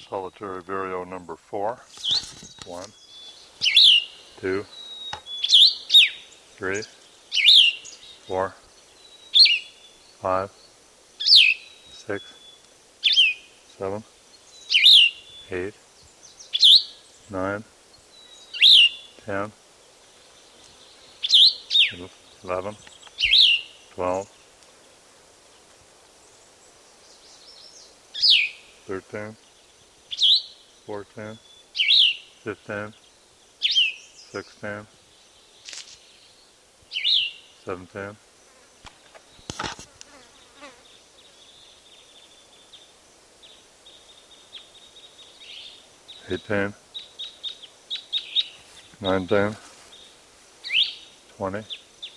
Solitary Vireo number 4. 1, 2, 3, 4, 5, 6, 7, 8, 9, 10, 11, 12, 13, 14, 15, 16, 17, 18, 19, 20,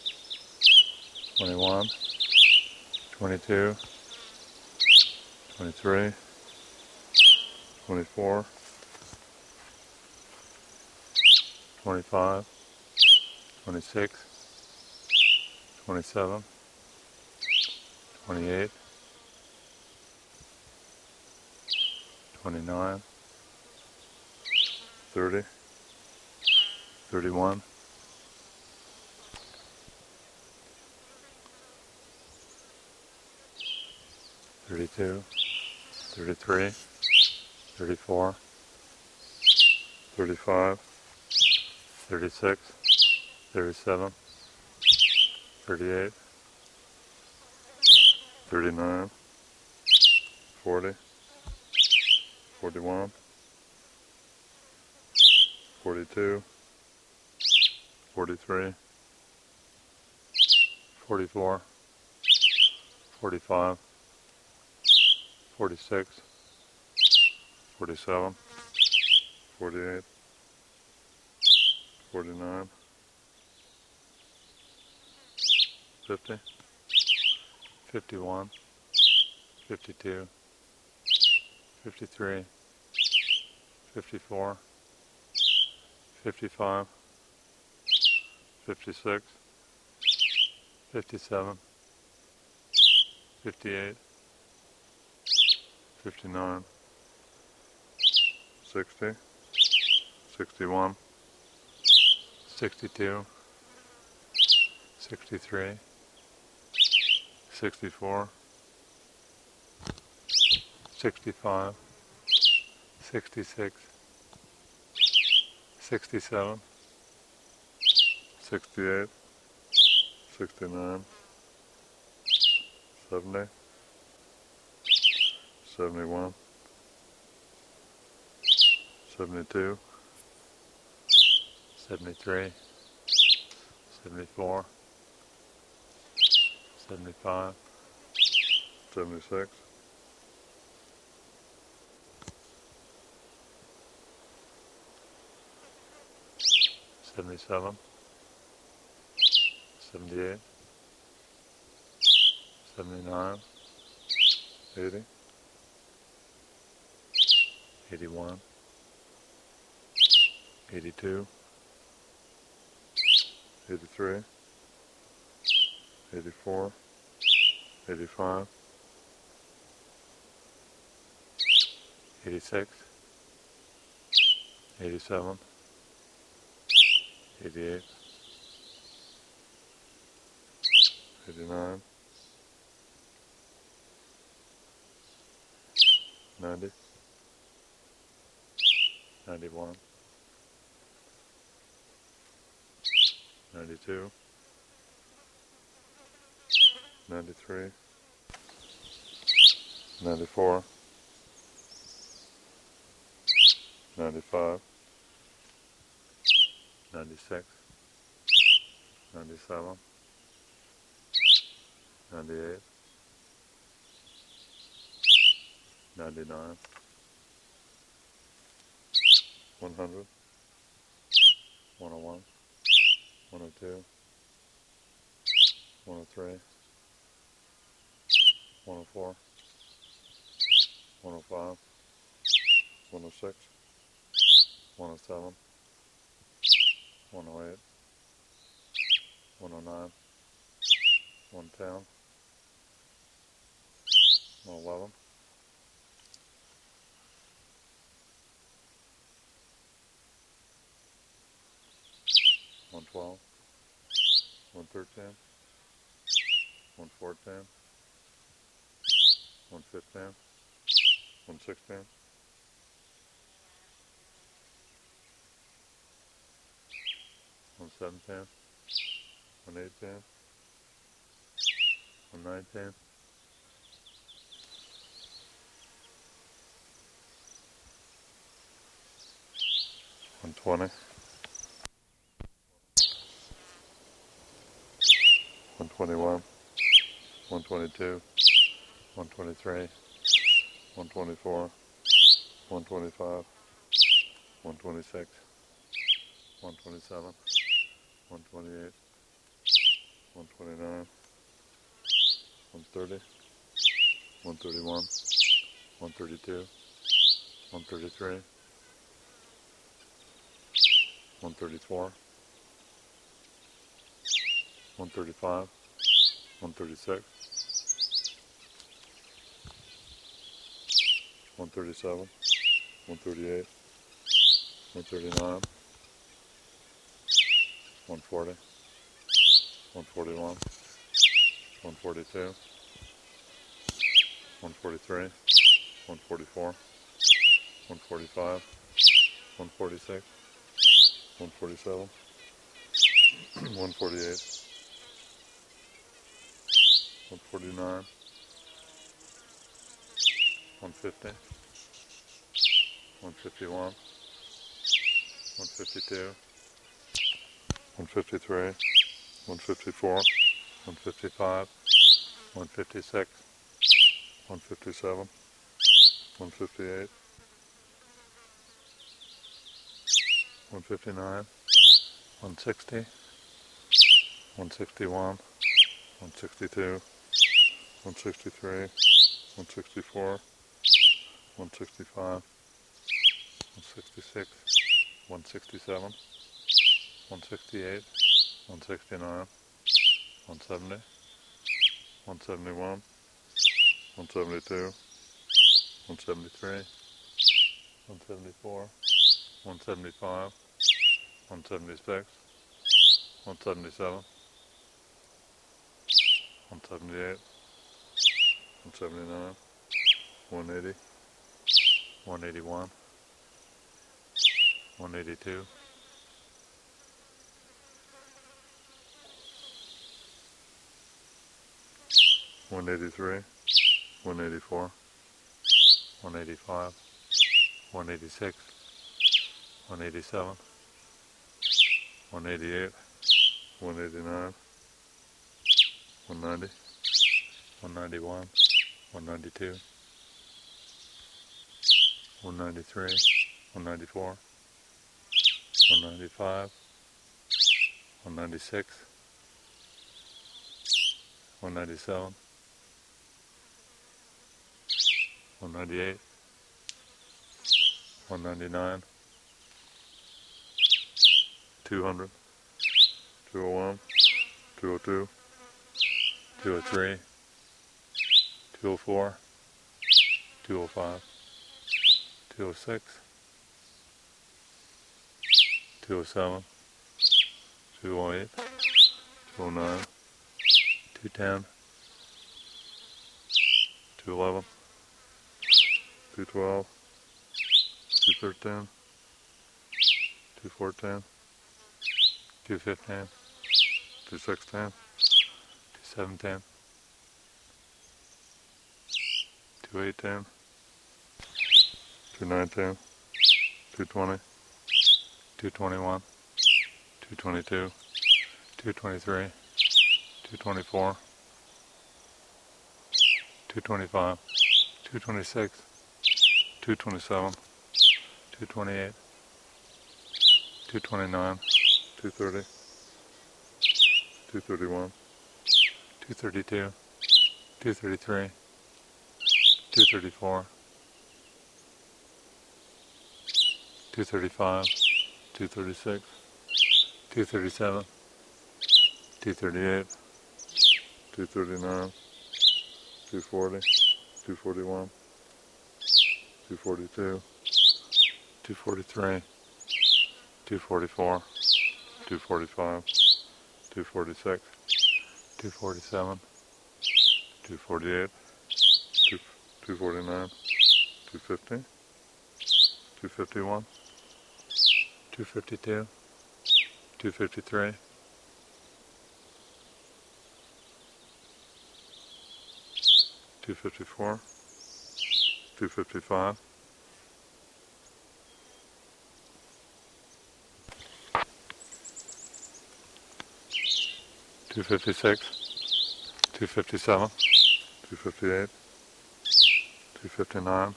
21, 22, 23, 24, 25, 26, 27, 28, 29, 30, 31, 32, 33, 34, 35, 36, 37, 38, 39, 40, 41, 42, 43, 44, 45, 46, 47, 48, 49, 50, 51, 52, 53, 54, 55, 56, 57, 58, 59, 60, 61, 62, 63, 64, 65, 66, 67, 68, 69, 70, 71, 72, 73, 74, 75, 76, 77, 78, 79, 80, 81, 82, 83, 84, 85, 86, 87, 88, 89, 90, 91, 92, 93, 94, 95, 96, 97, 98, 99, 100, 101, 102, 103, 104, 105, 106, 107, 108, 109, 110, 111, 113, 114, 115, 116, 117, 118, 119, 120, 121, 122, 123, 124, 125, 126, 127, 128, 129, 130, 131, 132, 133, 134, 135, 136, 137, 138, 139, 140, 141, 142, 143, 144, 145, 146, 147, 148, 149, 150, 151, 152, 153, 154, 155, 156, 157, 158, 159, 160, 161, 162, 163, 164, 165, 166, 167, 168, 169, 170, 171, 172, 173, 174, 175, 176, 177, 178, 179, 180, 181, 182, 183, 184, 185, 186, 187, 188, 189, 190, 191, 192, 193, 194, 195, 196, 197, 198, 199, 200, 201, 202, 203, 204, 205, 206, 207, 208, 209, 210, 211, 212, 213, 214, 215, 216, 217, 218, 219, 220, 221, 222, 223, 224, 225, 226, 227, 228, 229, 230, 231, 232, 233, 234, 235, 236, 237, 238, 239, 240, 241, 242, 243, 244, 245, 246, 247, 248, 249, 250, 251, 252, 253, 254, 255, 256, 257, 258, 259,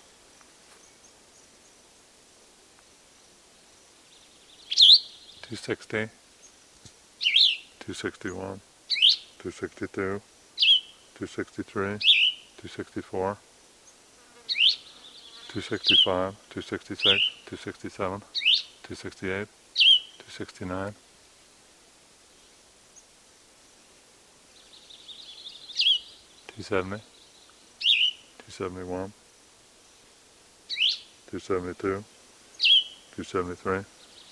260, 261, 262, 263, 264, 265, 266, 267, 268, 269, 270, 271, 272, 273,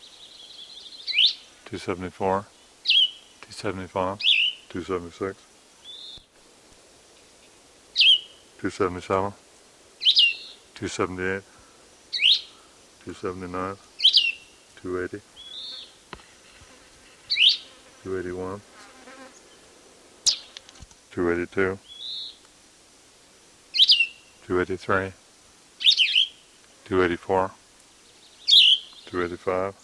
274, 275, 276, 277, 278, 279, 280, 281, 282, 283, 284, 285,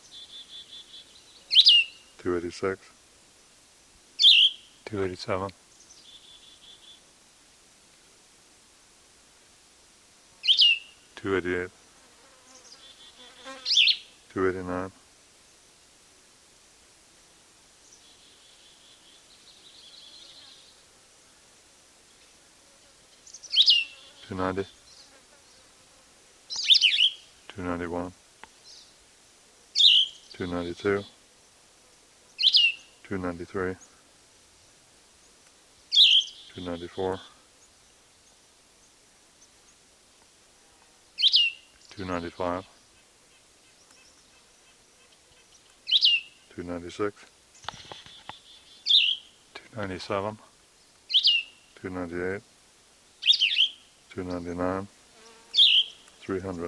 286, 287, 288, 289, 290, 291, 292, 293, 294, 295, 296, 297, 298, 299, 300.